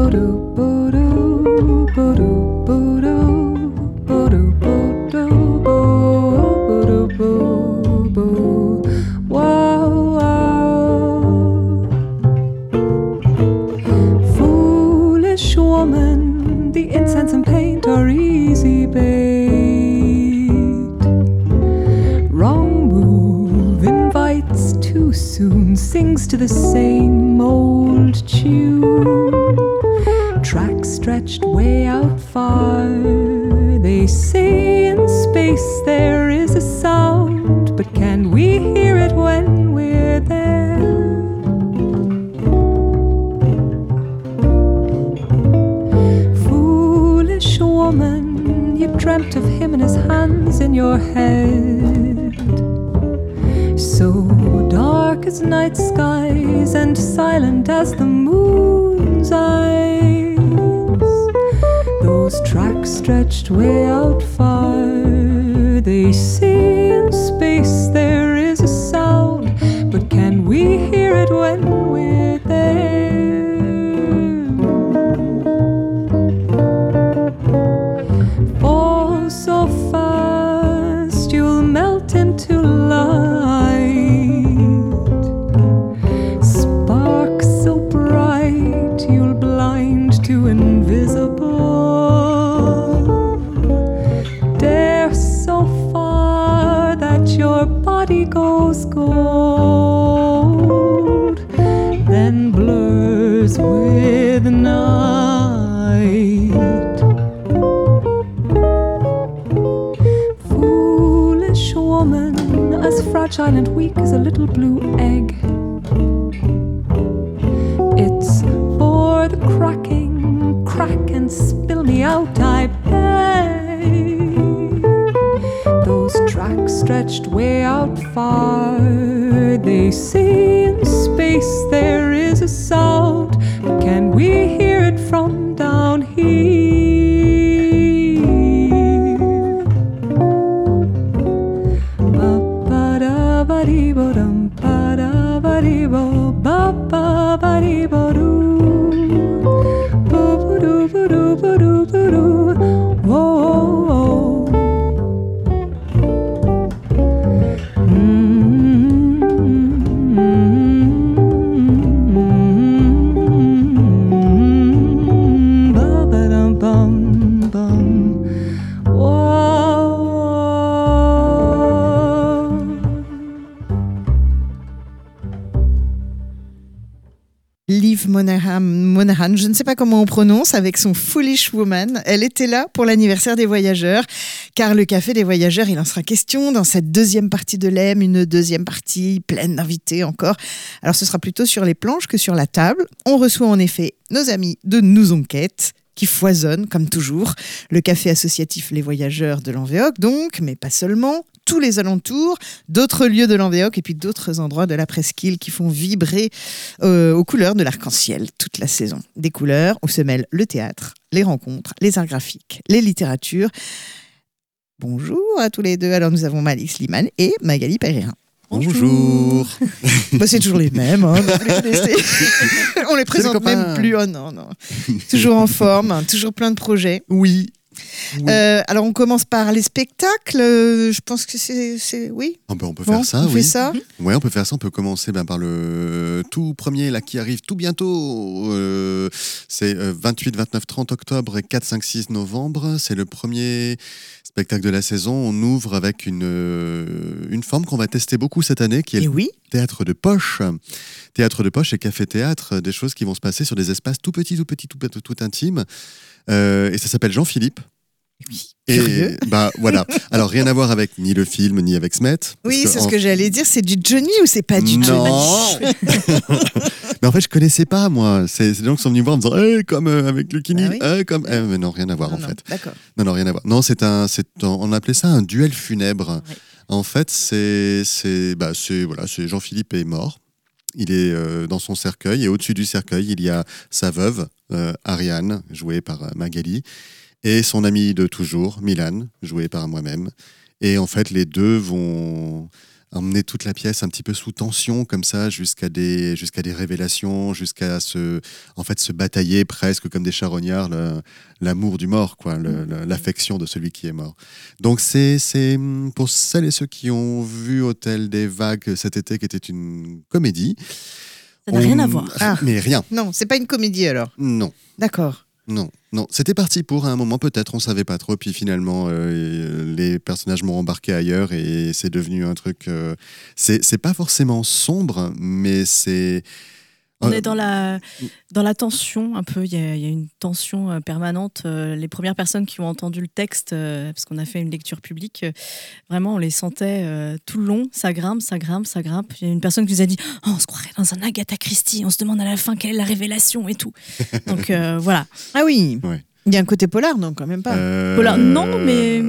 Sings to the same old tune. Tracks stretched way out far. They say in space there is a sound, but can we hear it when we're there? Foolish woman, you dreamt of him and his hands in your head. So dark as night skies and silent as the moon's eyes. Those tracks stretched way out far. They say in space there is a sound, but can we hear it when we're there? Fall so fast you'll melt into light. Goes gold, then blurs with the night. Foolish woman, as fragile and weak as a little blue egg. It's for the cracking, crack and spill me out, I beg. Those tracks stretched way out far. They say in space there is a sound, but can we hear it from down here? Ba-ba-da-ba-dee-bo-dum, ba-da-ba-dee-bo, ba-ba-ba-dee-bo-doo, boo-boo-doo-boo-doo-boo-doo-boo-doo. Whoa. Liv Monahan, je ne sais pas comment on prononce, avec son Foolish Woman. Elle était là pour l'anniversaire des Voyageurs, car le Café des Voyageurs, il en sera question dans cette deuxième partie de l'EM, une deuxième partie pleine d'invités encore. Alors ce sera plutôt sur les planches que sur la table. On reçoit en effet nos amis de Nous Enquête, qui foisonnent comme toujours. Le café associatif Les Voyageurs de l'Envéoc donc, mais pas seulement. Tous les alentours, d'autres lieux de l'Envéoc et puis d'autres endroits de la presqu'île qui font vibrer aux couleurs de l'arc-en-ciel toute la saison. Des couleurs où se mêlent le théâtre, les rencontres, les arts graphiques, les littératures. Bonjour à tous les deux. Alors nous avons Malik Slimane et Magali Pereira. Bonjour. Bah, c'est toujours les mêmes. Hein, on les présente même plus. Oh non. Toujours en forme, toujours plein de projets. Oui. Alors on commence par les spectacles. Je pense que c'est oui. On peut faire ça. On fait ça. Ouais, on peut faire ça. On peut commencer par le tout premier là qui arrive tout bientôt. C'est 28, 29, 30 octobre et 4, 5, 6 novembre. C'est le premier spectacle de la saison. On ouvre avec une forme qu'on va tester beaucoup cette année, qui est le théâtre de poche. Théâtre de poche et café-théâtre, des choses qui vont se passer sur des espaces tout petits, tout intimes. Et ça s'appelle Jean-Philippe. Oui, et curieux. Voilà. Alors rien à voir avec ni le film ni avec Smet. Oui, c'est ce que j'allais dire. C'est du Johnny ou c'est pas du Johnny? Non. Mais en fait, je connaissais pas moi. C'est des gens qui sont venus voir en me disant comme avec le Kini, mais non, rien à voir en fait. D'accord. Non, rien à voir. Non, on appelait ça un duel funèbre. Oui. En fait, c'est Jean-Philippe est mort. Il est dans son cercueil et au-dessus du cercueil, il y a sa veuve, Ariane, jouée par Magali, et son ami de toujours, Milan, joué par moi-même. Et en fait, les deux vont emmener toute la pièce un petit peu sous tension comme ça jusqu'à des révélations, jusqu'à se batailler presque comme des charognards l'amour du mort, quoi, l'affection de celui qui est mort. Donc c'est pour celles et ceux qui ont vu Hôtel des Vagues cet été, qui était une comédie. Ça n'a rien à voir. Mais rien. Non, c'est pas une comédie alors. Non. D'accord. Non, c'était parti pour un moment, peut-être, on savait pas trop, puis finalement les personnages m'ont embarqué ailleurs et c'est devenu un truc. C'est pas forcément sombre, mais c'est. On est dans la tension un peu, il y a une tension permanente. Les premières personnes qui ont entendu le texte, parce qu'on a fait une lecture publique, vraiment on les sentait tout le long, ça grimpe. Il y a une personne qui nous a dit « Oh, on se croirait dans un Agatha Christie, on se demande à la fin quelle est la révélation et tout. » Donc voilà. Ah oui, Ouais. Il y a un côté polar, non, quand même pas. Polar, non, mais...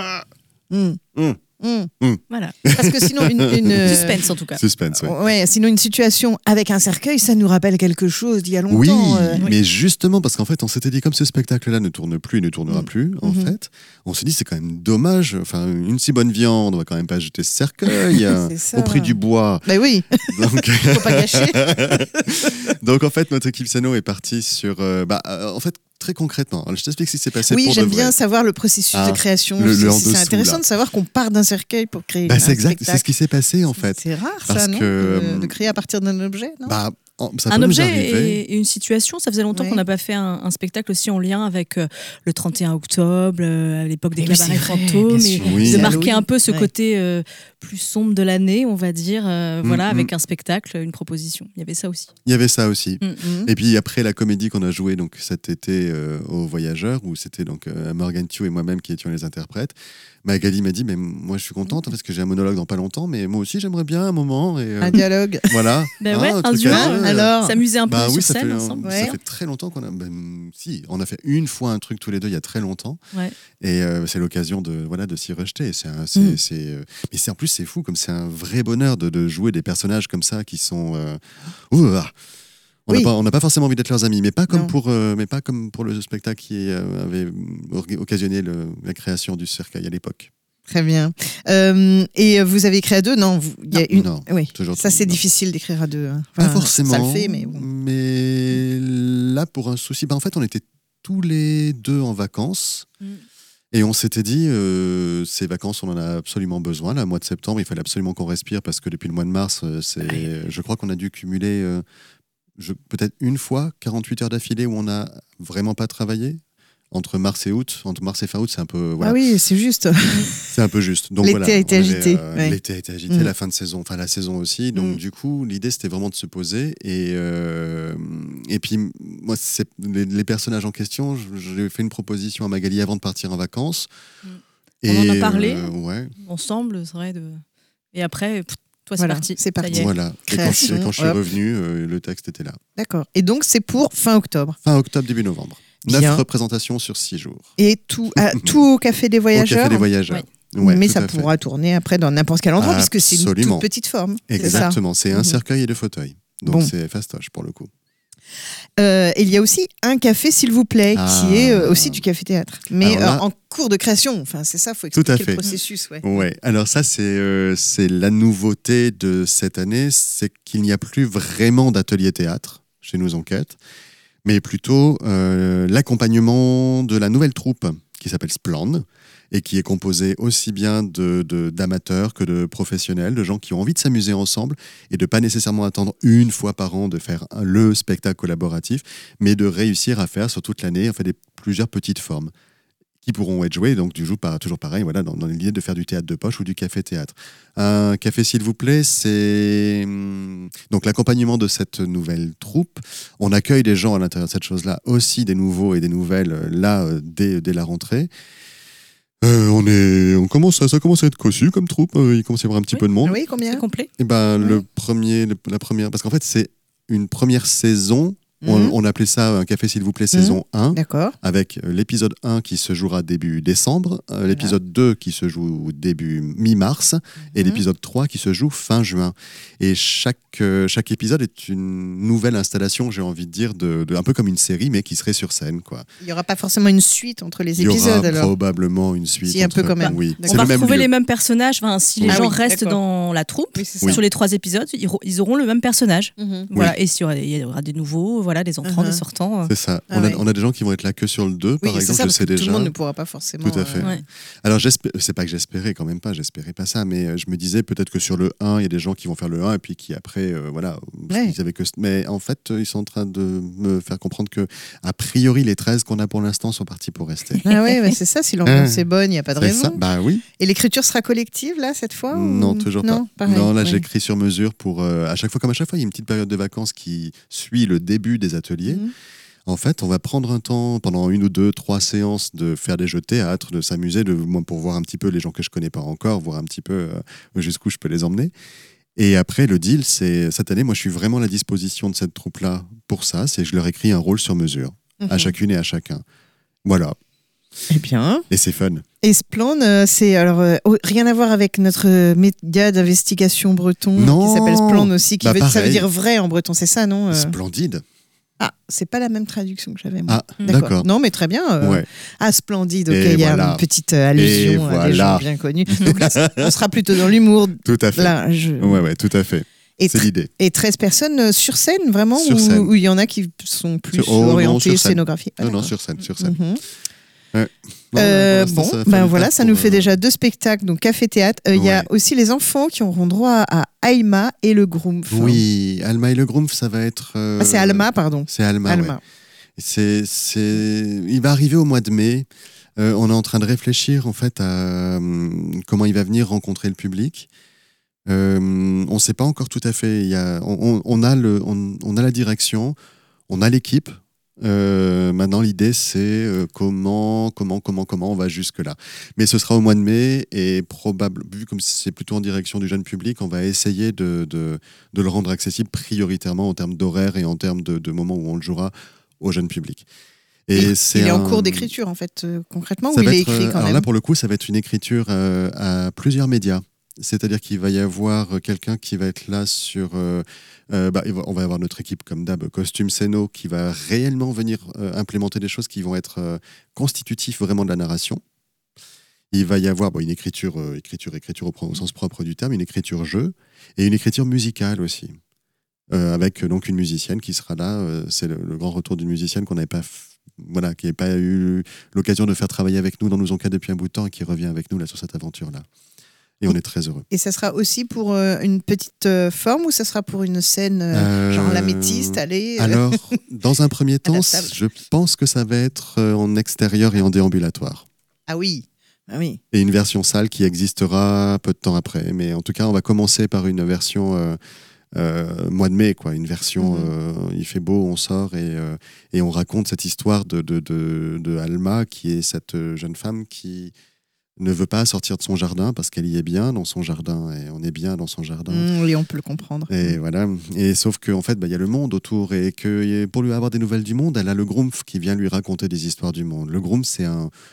Voilà. Parce que sinon, Suspense en tout cas. Suspense, ouais. Ouais, sinon une situation avec un cercueil, ça nous rappelle quelque chose d'il y a longtemps. Oui, Oui. mais justement, parce qu'en fait, on s'était dit, comme ce spectacle-là ne tourne plus et ne tournera plus, en fait, on s'est dit, c'est quand même dommage. Enfin, une si bonne viande, on va quand même pas jeter ce cercueil au prix du bois. Bah oui, Donc, faut pas gâcher. Donc, en fait, notre équipe Sano est partie sur. En fait, très concrètement, alors, je t'explique ce qui s'est passé Oui, pour de j'aime vrai. bien savoir le processus de création. le en C'est dessous, intéressant là. de savoir qu'on part d'un cercueil pour créer Bah, un c'est exact, spectacle. c'est ce qui s'est passé en fait. C'est rare Parce ça, non que, de créer à partir d'un objet, non Bah, ça Un peut nous objet arriver. et une situation. Ça faisait longtemps Ouais. qu'on n'a pas fait un spectacle aussi en lien avec le 31 octobre, à l'époque des Et oui, cabarets c'est vrai, fantômes, bien et sûr. Oui. de C'est marquer Halloween. un peu ce Ouais. côté plus sombre de l'année, on va dire, voilà, Mm, avec un spectacle, une proposition. Il y avait ça aussi. Il y avait ça aussi. Mm. Et puis après la comédie qu'on a jouée donc cet été aux Voyageurs, où c'était donc Morgan Thiou et moi-même qui étions les interprètes, Magali m'a dit mais moi je suis contente parce que j'ai un monologue dans pas longtemps, mais moi aussi j'aimerais bien un moment et Un dialogue. voilà. Ben ouais, un truc duo, à deux. alors. S'amuser un peu Bah sur oui, ça scène fait, ensemble. Ouais. ça fait très longtemps qu'on a. Si, on a fait une fois un truc tous les deux il y a très longtemps. Ouais. Et c'est l'occasion de s'y rejeter. Mais en plus c'est fou comme c'est un vrai bonheur de jouer des personnages comme ça qui sont. On n'a pas forcément envie d'être leurs amis, mais pas comme pour le spectacle qui avait occasionné la création du cercueil à l'époque. Très bien. Et vous avez écrit à deux? Non, il y a une. Non, Oui. toujours Ça, c'est non. difficile d'écrire à deux. Hein. Pas Enfin, forcément. Ça le fait, mais bon. Mais là, pour un souci, en fait, on était tous les deux en vacances. Et on s'était dit, ces vacances, on en a absolument besoin. Là, le mois de septembre, il fallait absolument qu'on respire parce que depuis le mois de mars, je crois qu'on a dû cumuler peut-être une fois 48 heures d'affilée où on n'a vraiment pas travaillé. Entre mars et fin août, c'est un peu. Voilà. Ah oui, c'est juste. C'est un peu juste. Donc, L'été voilà, a été on avait, agité, ouais. L'été a été agité, la fin de saison, enfin la saison aussi. Donc du coup, l'idée c'était vraiment de se poser. Et puis, moi, les personnages en question, j'ai fait une proposition à Magali avant de partir en vacances. On en a parlé ouais. ensemble, c'est vrai. Et après, toi, c'est parti. C'est parti. Ça y est. Voilà. Et Création, quand je suis revenu, le texte était là. D'accord. Et donc, c'est pour fin octobre. Fin octobre, début novembre. 9 Bien. représentations sur 6 jours. Et tout au Café des Au Voyageurs. Café des Voyageurs. Oui. Ouais, mais tout ça à fait. pourra tourner après dans n'importe quel endroit, puisque c'est une Absolument. toute petite forme. c'est ça. Exactement. C'est un cercueil et 2 fauteuils. Donc Bon. c'est fastoche pour le coup. Il y a aussi un café, s'il vous plaît, qui est aussi du café-théâtre. Mais Alors là- en cours de création. Enfin, c'est ça, il faut Tout à expliquer fait. le processus. Ouais. Ouais, alors ça c'est la nouveauté de cette année, c'est qu'il n'y a plus vraiment d'atelier théâtre chez Nous Enquête, mais plutôt l'accompagnement de la nouvelle troupe qui s'appelle Splan et qui est composée aussi bien d'amateurs que de professionnels, de gens qui ont envie de s'amuser ensemble et de pas nécessairement attendre une fois par an de faire le spectacle collaboratif, mais de réussir à faire sur toute l'année plusieurs petites formes qui pourront être joués, donc toujours pareil, voilà, dans l'idée de faire du théâtre de poche ou du café-théâtre. Un café, s'il vous plaît, c'est donc l'accompagnement de cette nouvelle troupe. On accueille des gens à l'intérieur de cette chose-là, aussi des nouveaux et des nouvelles, dès la rentrée. Ça commence à être cossu comme troupe, il commence à y avoir un petit peu de monde. Oui, combien? C'est complet. Et ben, la première, parce qu'en fait, c'est une première saison On appelait ça un café s'il vous plaît saison 1. D'accord. Avec l'épisode 1 qui se jouera début décembre, l'épisode 2 qui se joue début mi-mars et l'épisode 3 qui se joue fin juin. Et chaque épisode est une nouvelle installation, j'ai envie de dire, un peu comme une série, mais qui serait sur scène, quoi. Il n'y aura pas forcément une suite entre les Il y épisodes, aura alors probablement une suite. Si, un peu quand même. Oui. On va retrouver les mêmes personnages. Enfin, si les gens restent d'accord. dans la troupe, Oui, c'est ça. sur les 3 épisodes, ils auront le même personnage. Voilà. Oui. Et il y aura des nouveaux, voilà, des entrants, des sortants. C'est ça. Ah on a des gens qui vont être là que sur le 2, par Oui, c'est exemple, ça, je parce sais que déjà. tout le monde ne pourra pas forcément... Tout à fait. Ouais. Alors, c'est pas que j'espérais quand même pas, j'espérais pas ça, mais je me disais peut-être que sur le 1, il y a des gens qui vont faire le 1 et puis qui après, voilà, Ouais. ils avaient que... Mais en fait, ils sont en train de me faire comprendre que, a priori, les 13 qu'on a pour l'instant sont partis pour rester. Ah ouais, mais c'est ça, si l'ambiance est bonne, il n'y a pas de C'est raison. ça. Bah oui. Et l'écriture sera collective, là, cette fois Non, ou... toujours non, pas. pareil, Non, là, ouais. j'écris sur mesure pour... à chaque fois, il y a une petite période de vacances qui suit le début des ateliers. En fait, on va prendre un temps pendant 1 ou 2, 3 séances de faire des jeux de théâtre, de s'amuser, pour voir un petit peu les gens que je connais pas encore, voir un petit peu jusqu'où je peux les emmener. Et après, le deal, c'est cette année, moi, je suis vraiment à la disposition de cette troupe-là pour ça. C'est que je leur écris un rôle sur mesure, à chacune et à chacun. Voilà. Eh bien... Et c'est fun. Et Splend, c'est alors rien à voir avec notre média d'investigation breton Non. qui s'appelle Splend aussi, qui Bah, ça veut pareil. dire vrai en breton, c'est ça, non Splendide. Ah, c'est pas la même traduction que j'avais, moi. Ah, d'accord. Non, mais très bien. Ouais. Ah, splendide, ok, Et il y a voilà. une petite allusion Et à des gens voilà. bien connus. Donc là, on sera plutôt dans l'humour. Tout à fait. Là, Ouais, tout à fait. Et, C'est l'idée. et 13 personnes sur scène, vraiment Sur ou scène. où il y en a qui sont plus Oh, non, orientés sur scène. scénographie Ah, Non, d'accord. sur scène. Mhm. Ouais. Non, pour l'instant, Bon, ça va faire ben du voilà, taf ça pour, nous fait déjà 2 spectacles, donc café-théâtre. Il y a Ouais. aussi les enfants qui auront droit à Aïma et le Groomf. Oui, Alma et le Groomf, ça va être... Ah, c'est Alma, pardon. C'est Alma, ouais. Il va arriver au mois de mai. On est en train de réfléchir en fait à comment il va venir rencontrer le public. On ne sait pas encore tout à fait. On a la direction, on a l'équipe. Maintenant, l'idée, c'est comment on va jusque-là. Mais ce sera au mois de mai et vu comme c'est plutôt en direction du jeune public, on va essayer de le rendre accessible prioritairement en termes d'horaire et en termes de moments où on le jouera au jeune public. Et il est en cours d'écriture, en fait, concrètement, ça ou va il est être, écrit quand alors même là, pour le coup, ça va être une écriture à plusieurs médias. C'est-à-dire qu'il va y avoir quelqu'un qui va être là sur... on va avoir notre équipe, comme d'hab, Costume Scéno, qui va réellement venir implémenter des choses qui vont être constitutives vraiment de la narration. Il va y avoir une écriture au sens propre du terme, une écriture jeu, et une écriture musicale aussi. Avec donc une musicienne qui sera là. C'est le grand retour d'une musicienne qu'on n'avait pas... qui n'avait pas eu l'occasion de faire travailler avec nous dans Nous on cas depuis un bout de temps et qui revient avec nous là, sur cette aventure-là. Et on est très heureux. Et ça sera aussi pour une petite forme ou ça sera pour une scène genre l'améthyste, allez Alors, dans un premier temps, Adaptable. je pense que ça va être en extérieur et en déambulatoire. Ah oui. Et une version salle qui existera peu de temps après. Mais en tout cas, on va commencer par une version mois de mai, quoi. Une version, il fait beau, on sort et on raconte cette histoire de Alma, qui est cette jeune femme qui ne veut pas sortir de son jardin parce qu'elle y est bien dans son jardin et on est bien dans son jardin. Oui, on peut le comprendre. Et voilà. Et sauf qu'en fait, y a le monde autour et que pour lui avoir des nouvelles du monde, elle a le Groomf qui vient lui raconter des histoires du monde. Le Groomf, c'est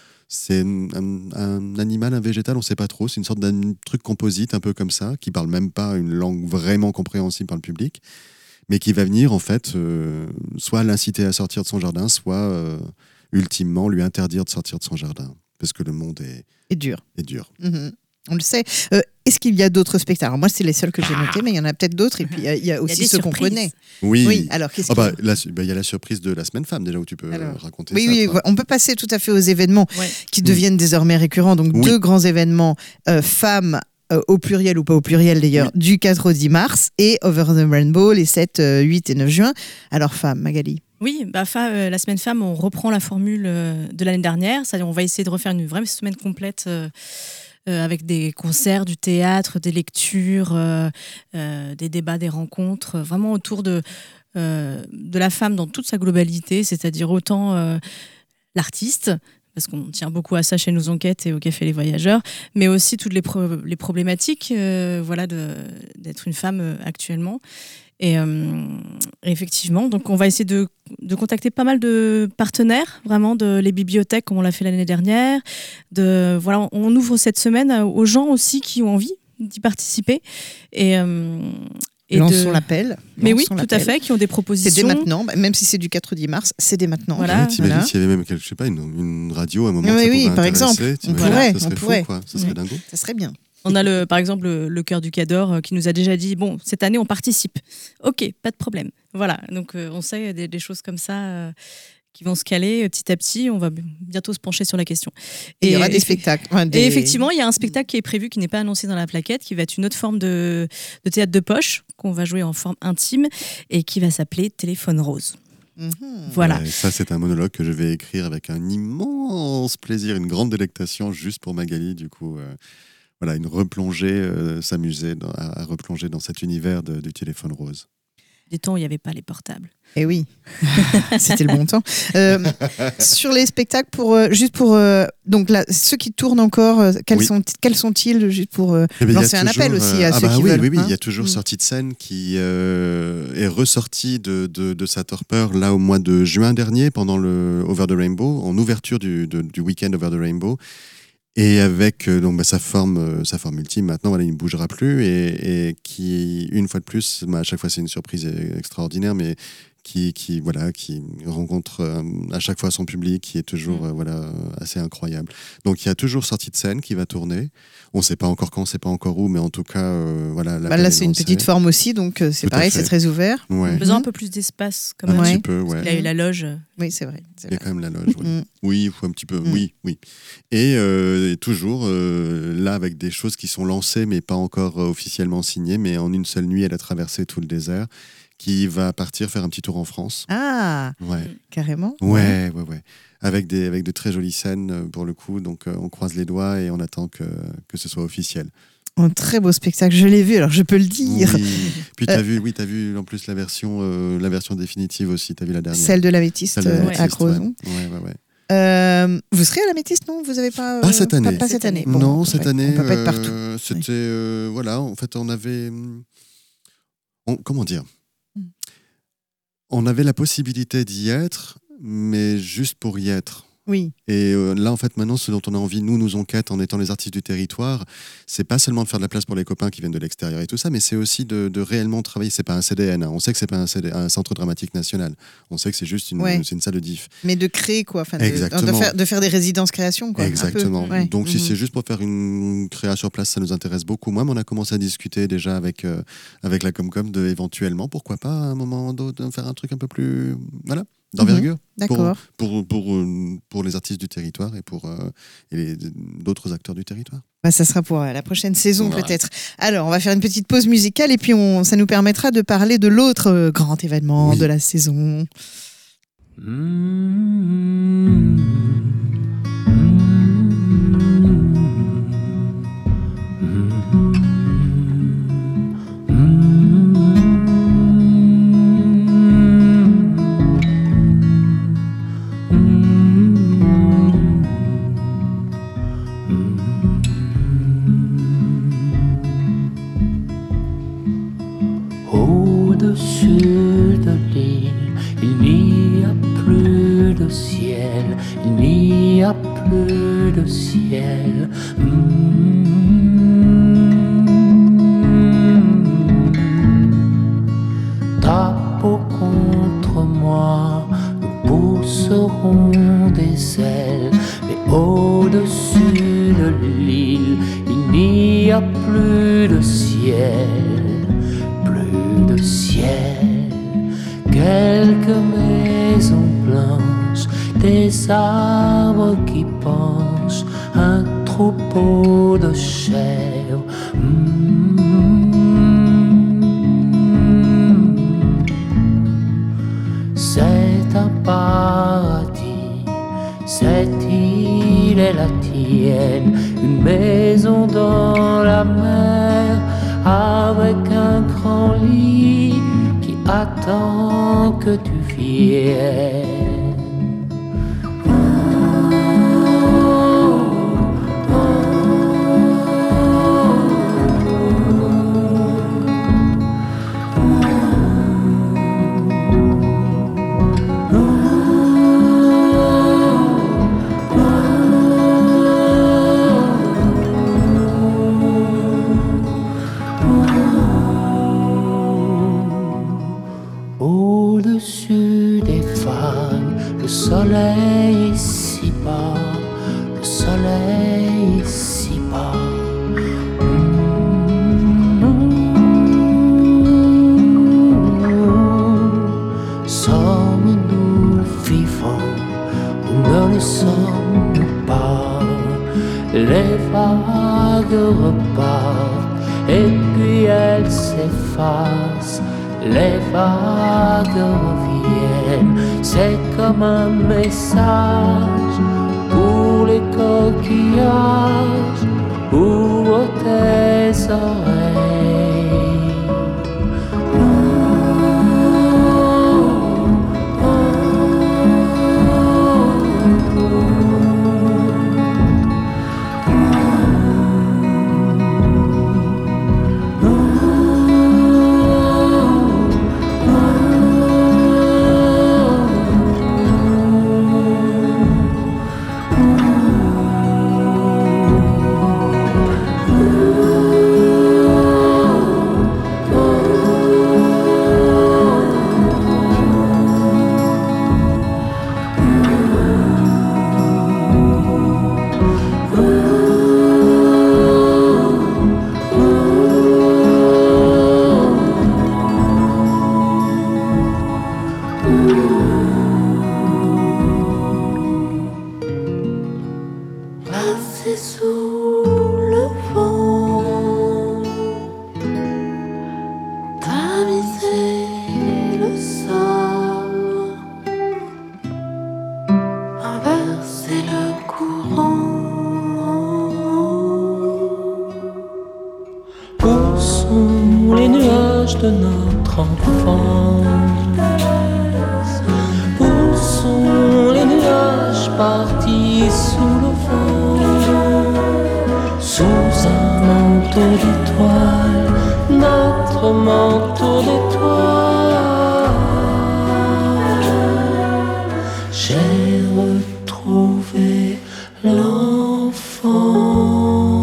un animal, un végétal, on ne sait pas trop. C'est une sorte d'un truc composite, un peu comme ça, qui parle même pas une langue vraiment compréhensible par le public, mais qui va venir en fait soit l'inciter à sortir de son jardin, soit ultimement lui interdire de sortir de son jardin, parce que le monde est dur. On le sait. Est-ce qu'il y a d'autres spectacles? Alors moi, c'est les seuls que j'ai notés, mais il y en a peut-être d'autres. Et puis, il y a aussi ceux qu'on connaît. Oui. Alors, qu'est-ce qu'il y a? Il y a la surprise de la semaine femme, déjà, où tu peux raconter ça. Oui, toi. on peut passer tout à fait aux événements qui deviennent désormais récurrents. Donc, 2 grands événements, femmes au pluriel ou pas au pluriel d'ailleurs, du 4 au 10 mars et Over the Rainbow les 7, 8 et 9 juin. Alors, femmes, Magali? Oui, la semaine femme, on reprend la formule de l'année dernière. C'est-à-dire, on va essayer de refaire une vraie semaine complète avec des concerts, du théâtre, des lectures, des débats, des rencontres, vraiment autour de la femme dans toute sa globalité, c'est-à-dire autant l'artiste, parce qu'on tient beaucoup à ça chez Nous Enquêtes et au Café Les Voyageurs, mais aussi toutes les problématiques d'être une femme actuellement. Et Effectivement, donc on va essayer de contacter pas mal de partenaires, vraiment les bibliothèques comme on l'a fait l'année dernière. Voilà, on ouvre cette semaine aux gens aussi qui ont envie d'y participer. Lançons l'appel. Mais oui, tout à fait, qui ont des propositions. C'est dès maintenant, même si c'est du 4-10 mars, c'est dès maintenant. Voilà. T'imagines s'il y avait même, je sais pas, une radio à un moment. Oui, par exemple. On pourrait. Ça serait fou, quoi. Ça serait dingo. Ça serait bien. On a par exemple le Cœur du Cador qui nous a déjà dit bon, cette année on participe. Ok, pas de problème. Voilà, donc on sait des choses comme ça qui vont se caler petit à petit. On va bientôt se pencher sur la question. Et il y aura des spectacles. Et effectivement, il y a un spectacle qui est prévu, qui n'est pas annoncé dans la plaquette, qui va être une autre forme de théâtre de poche qu'on va jouer en forme intime et qui va s'appeler Téléphone Rose. Voilà. Ouais, ça, c'est un monologue que je vais écrire avec un immense plaisir, une grande délectation juste pour Magali. Du coup, voilà, une replongée, s'amuser à replonger dans cet univers du téléphone rose. Des temps où il n'y avait pas les portables. Eh oui, c'était le bon temps. Sur les spectacles, donc là, ceux qui tournent encore, quels sont-ils, juste pour lancer un appel aussi à ceux qui veulent. Oui, il y a toujours Sortie de scène qui est ressorti de sa torpeur là au mois de juin dernier pendant le Over the Rainbow, en ouverture du week-end Over the Rainbow. Et avec sa forme ultime, maintenant, voilà, il ne bougera plus et qui, une fois de plus, à chaque fois c'est une surprise extraordinaire, mais qui rencontre à chaque fois son public, qui est toujours assez incroyable. Donc il y a toujours Sortie de scène qui va tourner. On ne sait pas encore quand, on ne sait pas encore où, mais en tout cas, voilà. Là, c'est une petite forme aussi, donc c'est pareil, c'est très ouvert. Ouais. En besoin un peu plus d'espace, quand même. Un petit peu, ouais. Il a eu la loge. Oui, c'est vrai. Il y a quand même la loge, oui. Oui, il faut un petit peu, oui. Et toujours là, avec des choses qui sont lancées, mais pas encore officiellement signées, mais en une seule nuit, elle a traversé tout le désert, qui va partir faire un petit tour en France. Ah, carrément. Ouais. Avec de très jolies scènes, pour le coup, donc on croise les doigts et on attend que ce soit officiel. Un très beau spectacle, je l'ai vu, alors je peux le dire. Oui. Puis t'as vu en plus la version définitive aussi, t'as vu la dernière. Celle de l'Améthyste à Crozon. Ouais. Vous serez à l'Améthyste, non? Vous avez pas cette année. Pas cette année. Bon, non, cette année. On peut pas être partout. C'était en fait on avait comment dire. On avait la possibilité d'y être, mais juste pour y être. Oui. Et là, en fait, maintenant, ce dont on a envie, nous enquête en étant les artistes du territoire, c'est pas seulement de faire de la place pour les copains qui viennent de l'extérieur et tout ça, mais c'est aussi de réellement travailler. C'est pas un CDN, hein. On sait que c'est pas un centre dramatique national. On sait que c'est juste c'est une salle de diff. Mais de créer, quoi. Enfin, exactement. De faire des résidences création, quoi. Exactement. Donc, si c'est juste pour faire une créa sur place, ça nous intéresse beaucoup. Moi, on a commencé à discuter déjà avec la Comcom de éventuellement, pourquoi pas, à un moment donné, faire un truc un peu plus, d'envergure. D'accord. Pour les artistes du territoire et pour d'autres acteurs du territoire. Ça sera pour la prochaine saison peut-être. Alors, on va faire une petite pause musicale et puis ça nous permettra de parler de l'autre grand événement de la saison. Au-dessus de l'île, il n'y a plus de ciel, il n'y a plus de ciel. Ta peau contre moi, nous pousserons des ailes, mais au-dessus de l'île, il n'y a plus de ciel. De ciel, quelques maisons blanches, des arbres qui penchent, un troupeau de chèvres. C'est un paradis, cette île est la tienne, une maison dans la mer, avec un grand lit qui attend que tu viennes. Au-dessus des vagues, le soleil est si bas, le soleil est si bas. Sommes-nous vivants ou ne le sommes pas? Les vagues repartent et puis elles s'effacent. Les vagues reviennent, c'est comme un message pour les coquillages ou tes oreilles. Passer sous le vent, tamiser le sable, inverser le courant. Où sont les nuages de notre enfance? Où sont les nuages partis sous le vent? Sous un manteau d'étoiles, notre manteau d'étoiles, j'ai retrouvé l'enfant.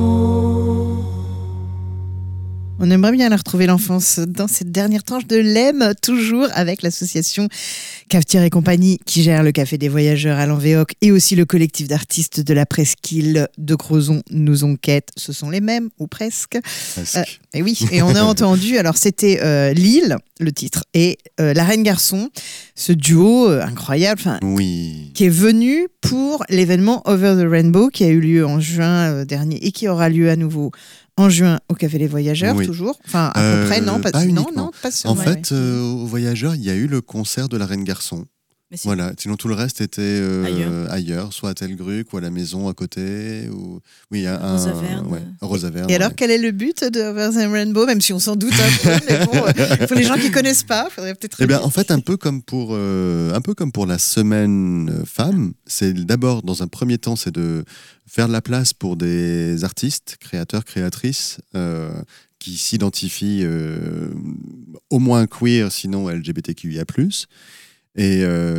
On aimerait bien la retrouver l'enfance dans cette dernière tranche de l'EM, toujours avec l'association Cafetière et compagnie qui gère le Café des Voyageurs à l'Envéoc et aussi le collectif d'artistes de la presqu'île de Crozon nous enquête. Ce sont les mêmes, ou presque. Et oui, et on a entendu, alors c'était Lille, le titre, et La Reine Garçon, ce duo incroyable, Oui. qui est venu pour l'événement Over the Rainbow qui a eu lieu en juin dernier et qui aura lieu à nouveau en juin au Café des Voyageurs, Oui. toujours. Enfin, à peu près, non, pas uniquement. non, pas seulement. En fait, aux Voyageurs, il y a eu le concert de la Reine Garçon. Mais si. Voilà. Sinon, tout le reste était Ailleurs. soit à Telgruc ou à la maison à côté. Ou... Oui, il y a À Rosaverne. à Rosaverne. Et alors, quel est le but de Over the Rainbow, même si on s'en doute un peu, mais bon, pour les gens qui connaissent pas, faudrait peut-être. Eh bien, en fait, un peu comme pour la semaine femme, c'est d'abord, dans un premier temps, c'est de faire de la place pour des artistes, créateurs, créatrices, qui s'identifient au moins queer, sinon LGBTQIA+. Et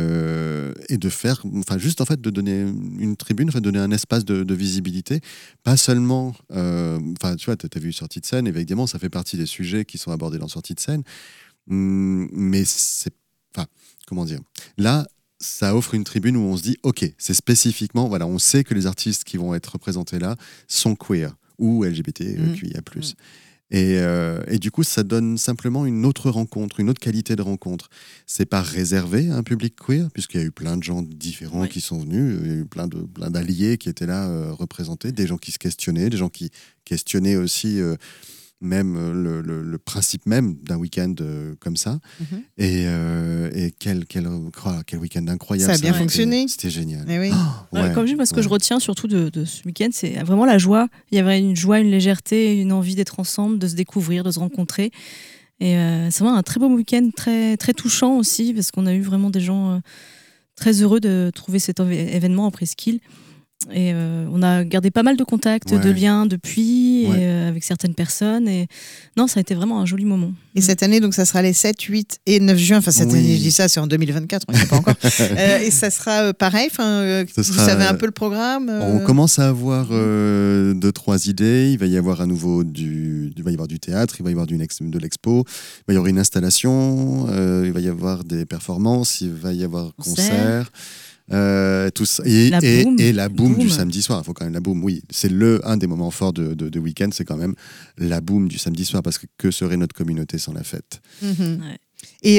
de faire, enfin juste en fait de donner une tribune, en fait, donner un espace de visibilité, pas seulement, enfin tu vois, t'as vu Sortie de scène, évidemment ça fait partie des sujets qui sont abordés dans Sortie de scène, mais c'est, enfin comment dire, là ça offre une tribune où on se dit ok, c'est spécifiquement, voilà, on sait que les artistes qui vont être représentés là sont queer ou LGBTQIA+. Et du coup, ça donne simplement une autre rencontre, une autre qualité de rencontre. C'est pas réservé à un public queer, puisqu'il y a eu plein de gens différents qui sont venus, il y a eu plein d'alliés qui étaient là représentés, des gens qui se questionnaient, des gens qui questionnaient aussi même le principe même d'un week-end comme ça. Et quel week-end incroyable. Ça a bien fonctionné. C'était génial. Mais oui. Comme je dis, moi, ce que je retiens surtout de ce week-end, c'est vraiment la joie. Il y avait une joie, une légèreté, une envie d'être ensemble, de se découvrir, de se rencontrer. Et c'est vraiment un très beau week-end, très, très touchant aussi, parce qu'on a eu vraiment des gens très heureux de trouver cet événement en presqu'île. on a gardé pas mal de contacts, de liens depuis, avec certaines personnes. Et non, ça a été vraiment un joli moment. Et cette année, donc, ça sera les 7, 8 et 9 juin. Enfin, cette année, je dis ça, c'est en 2024, on ne sait pas encore. Et ça sera pareil. Vous savez un peu le programme. On commence à avoir 2-3 idées. Il va y avoir à nouveau il va y avoir du théâtre, il va y avoir de l'expo, il va y avoir une installation, il va y avoir des performances, il va y avoir concert. Tout ça. Et la boum du samedi soir. Il faut quand même la boum, oui. C'est un des moments forts de week-end, c'est quand même la boum du samedi soir, parce que serait notre communauté sans la fête? Et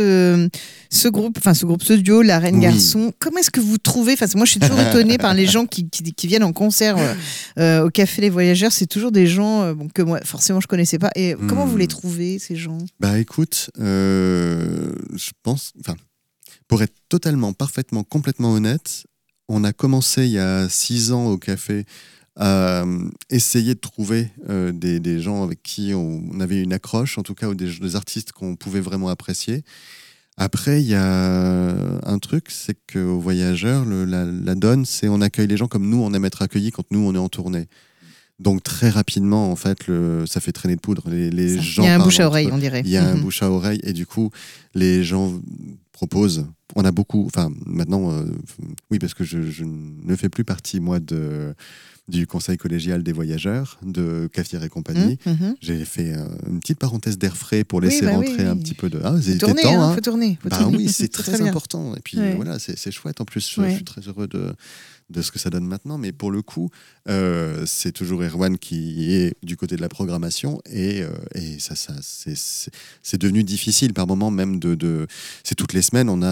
ce groupe, ce duo, La Reine Garçon, comment est-ce que vous trouvez? Moi, je suis toujours étonnée par les gens qui viennent en concert au Café Les Voyageurs. C'est toujours des gens que moi, forcément, je connaissais pas. Et comment vous les trouvez, ces gens? Bah, écoute, je pense, pour être parfaitement, complètement honnête, on a commencé il y a 6 ans au café à essayer de trouver des gens avec qui on avait une accroche, en tout cas, ou des artistes qu'on pouvait vraiment apprécier. Après, il y a un truc, c'est qu'aux Voyageurs, la donne, c'est on accueille les gens comme nous, on aime être accueillis quand nous, on est en tournée. Donc très rapidement, en fait, ça fait traîner de poudre. Les gens, il y a un bouche à oreille, on dirait. Il y a un bouche à oreille, et du coup, les gens proposent. On a beaucoup, maintenant, oui, parce que je ne fais plus partie, moi, du conseil collégial des voyageurs, de Cafière et compagnie. J'ai fait une petite parenthèse d'air frais pour laisser rentrer un petit peu de... Faut tourner, hein, faut tourner. Oui, c'est très important. Et puis voilà, c'est chouette. En plus, je suis très heureux de ce que ça donne maintenant, mais pour le coup, c'est toujours Erwan qui est du côté de la programmation, et ça c'est devenu difficile par moment, même c'est toutes les semaines, on a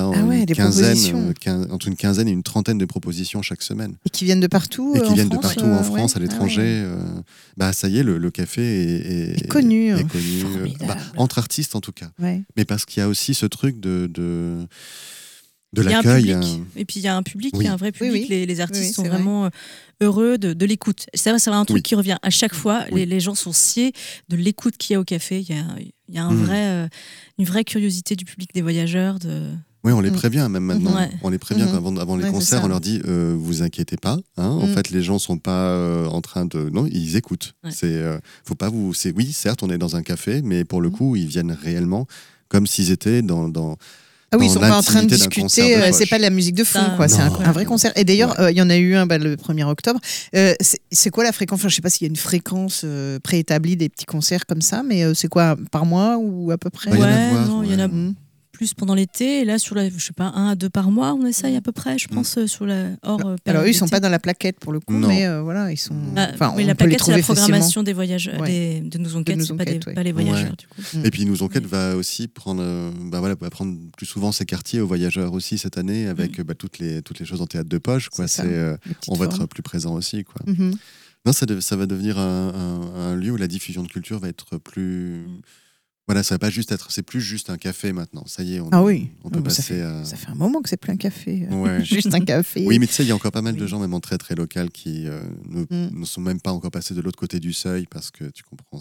entre une quinzaine et une trentaine de propositions chaque semaine. Et qui viennent de partout en France, à l'étranger. Ça y est, le café est connu. Entre artistes en tout cas. Ouais. Mais parce qu'il y a aussi ce truc de l'accueil. Et puis il y a un public, il y a un vrai public. Les artistes sont vraiment heureux de l'écoute. C'est un truc qui revient à chaque fois. Les gens sont sciés de l'écoute qu'il y a au café. Il y a une vraie curiosité du public des Voyageurs. Oui, on les prévient même maintenant. On les prévient avant les concerts, on leur dit vous inquiétez pas. En fait, les gens sont pas en train de... Non, ils écoutent. Faut pas vous... Oui, certes, on est dans un café, mais pour le coup, ils viennent réellement comme s'ils étaient dans Ah oui, ils sont pas en train de discuter, c'est pas de la musique de fond, quoi. C'est un vrai concert. Et d'ailleurs, il y en a eu un le 1er octobre. C'est quoi la fréquence? Enfin, je sais pas s'il y a une fréquence préétablie des petits concerts comme ça, mais c'est quoi, par mois ou à peu près? Il y en a plus pendant l'été, et là sur je sais pas, 1 à 2 par mois, on essaye à peu près, je pense, sur la hors période. Alors eux, ils sont pas dans la plaquette pour le coup, mais voilà, ils sont. Mais la plaquette, c'est la programmation des voyageurs, de nos enquêtes, c'est pas les voyageurs du coup. Et puis nos enquêtes va aussi prendre, va prendre plus souvent ses quartiers aux Voyageurs aussi cette année, avec toutes les choses en théâtre de poche, quoi. On va être plus présent aussi, quoi. Non, ça va devenir un lieu où la diffusion de culture va être plus. Voilà, ça va pas juste c'est plus juste un café maintenant. Ça y est, on peut passer ça fait un moment que c'est plus un café. Juste un café. Oui, mais tu sais, il y a encore pas mal de gens, même en très très local, qui ne sont même pas encore passés de l'autre côté du seuil, parce que tu comprends,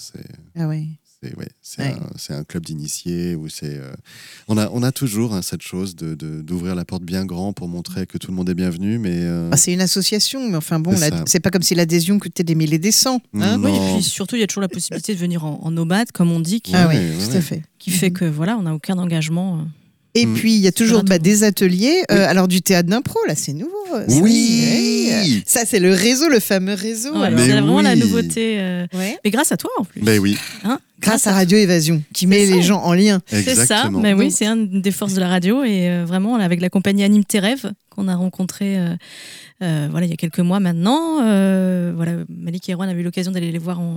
c'est un club d'initiés où on a toujours cette chose d'ouvrir la porte bien grand pour montrer que tout le monde est bienvenu, mais c'est une association, mais enfin bon, c'est pas comme si l'adhésion coûtait des milliers et des cents. Oui, et puis surtout il y a toujours la possibilité de venir en nomade, comme on dit, tout à fait, qui fait que on n'a aucun engagement. Et puis, il y a toujours des ateliers. Alors, du théâtre d'impro, là, c'est nouveau. Oui. Ça, c'est le réseau, le fameux réseau. C'est vraiment la nouveauté. Mais grâce à toi, en plus. Mais oui. Grâce à Radio Évasion, qui met les gens en lien. C'est ça. Mais oui, c'est une des forces de la radio. Et vraiment, avec la compagnie Anime tes rêves, qu'on a rencontré il y a quelques mois maintenant. Malik et Erwan avaient eu l'occasion d'aller les voir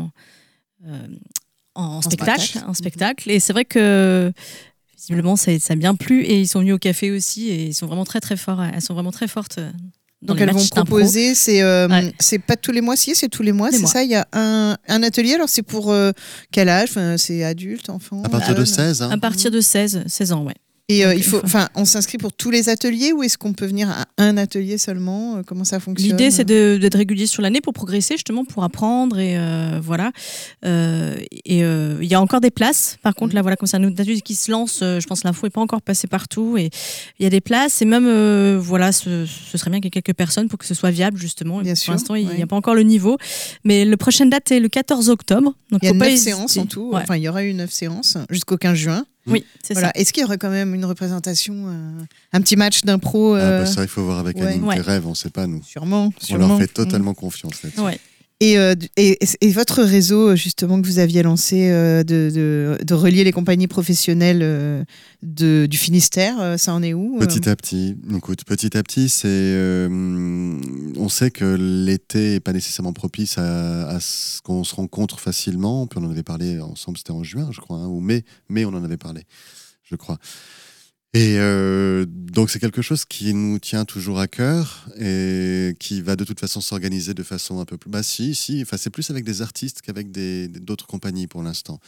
en spectacle. Et c'est vrai que visiblement ça a bien plu, et ils sont venus au café aussi, et ils sont vraiment très très forts. Elles sont vraiment très fortes. Donc elles vont proposer, c'est pas tous les mois, c'est tous les mois, c'est ça. Il y a un atelier. Alors c'est pour quel âge? C'est adulte, enfant? À partir de 16 À partir de 16 ans, ouais. Et Donc, on s'inscrit pour tous les ateliers ou est-ce qu'on peut venir à un atelier seulement? Comment ça fonctionne? L'idée, c'est d'être régulier sur l'année pour progresser, justement, pour apprendre. Et voilà. Il y a encore des places. Par contre, là, voilà, comme c'est un atelier qui se lance, je pense que l'info n'est pas encore passée partout. Et il y a des places. Et même, voilà, ce serait bien qu'il y ait quelques personnes pour que ce soit viable, justement. Bien pour sûr, l'instant, il n'y ouais. a pas encore le niveau. Mais la prochaine date est le 14 octobre. Donc, Il y a faut pas 9 hésiter. séances en tout. Ouais. Enfin, il y aura eu 9 séances jusqu'au 15 juin. Oui, c'est Voilà. ça. Est-ce qu'il y aura quand même une représentation, un petit match d'impro Ça, il faut voir avec Anime Ouais. tes rêves, on ne sait pas, nous. Sûrement. On leur fait totalement confiance là-dessus. Ouais. Et votre réseau, justement, que vous aviez lancé de relier les compagnies professionnelles du Finistère, ça en est où? Petit à petit, écoute, on sait que l'été n'est pas nécessairement propice à ce qu'on se rencontre facilement. Puis on en avait parlé ensemble, c'était en juin, je crois, ou mai, on en avait parlé, je crois. Et donc c'est quelque chose qui nous tient toujours à cœur et qui va de toute façon s'organiser de façon un peu plus... Enfin, c'est plus avec des artistes qu'avec d'autres compagnies pour l'instant.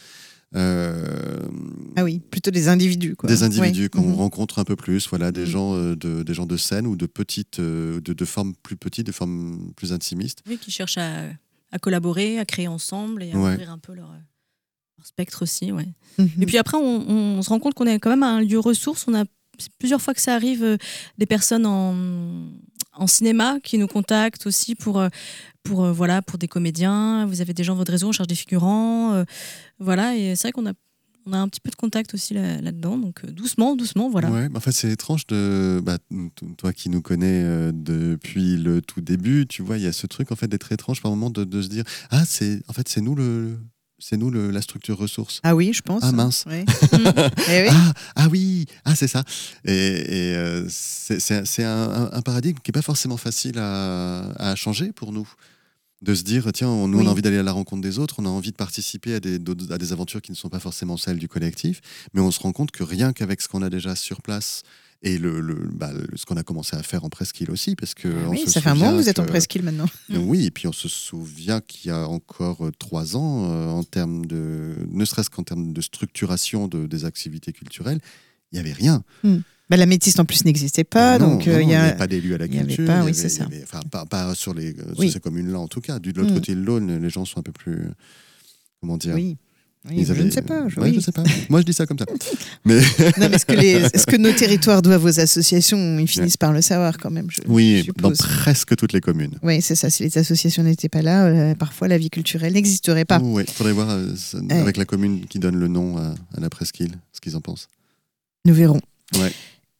Ah oui, plutôt des individus, quoi. Des individus Ouais. qu'on rencontre un peu plus, voilà, des gens de scène ou de petites, de formes plus petites, de formes plus intimistes. Oui, qui cherchent à collaborer, à créer ensemble et à Ouais. ouvrir un peu leur spectre aussi. Ouais. Mhm. Et puis après, on se rend compte qu'on est quand même un lieu ressource. C'est plusieurs fois que ça arrive, des personnes en cinéma qui nous contactent aussi pour des comédiens. Vous avez des gens de votre réseau, on cherche des figurants. Voilà, et c'est vrai qu'on a un petit peu de contact aussi là-dedans. Donc doucement, voilà. Ouais, enfin, c'est étrange toi qui nous connais depuis le tout début, tu vois, il y a ce truc en fait d'être étrange par moment de se dire c'est nous la structure ressource. Ah oui, je pense. Ah mince. Ouais. Eh oui. C'est ça. Et c'est un paradigme qui n'est pas forcément facile à changer pour nous. De se dire, tiens, on a envie d'aller à la rencontre des autres, on a envie de participer à des aventures qui ne sont pas forcément celles du collectif, mais on se rend compte que rien qu'avec ce qu'on a déjà sur place et ce qu'on a commencé à faire en presqu'île aussi, parce que Oui, ça fait un moment que vous êtes en presqu'île maintenant. Oui, et puis on se souvient qu'il y a encore 3 ans, ne serait-ce qu'en termes de structuration des activités culturelles, il n'y avait rien. La métiste en plus n'existait pas, donc il il n'y avait pas d'élus à la culture. C'est ça. Pas sur ces communes-là en tout cas. De l'autre côté de l'Aulne, les gens sont un peu plus... Comment dire? Oui, je ne sais pas. Je sais pas. Moi, je dis ça comme ça. Mais... Non, mais ce que nos territoires doivent aux associations, ils finissent par le savoir quand même. Oui, je dans suppose. presque toutes les communes. Oui, c'est ça. Si les associations n'étaient pas là, parfois la vie culturelle n'existerait pas. Oui, il faudrait voir avec la commune qui donne le nom à la presqu'île, ce qu'ils en pensent. Nous verrons. Ouais.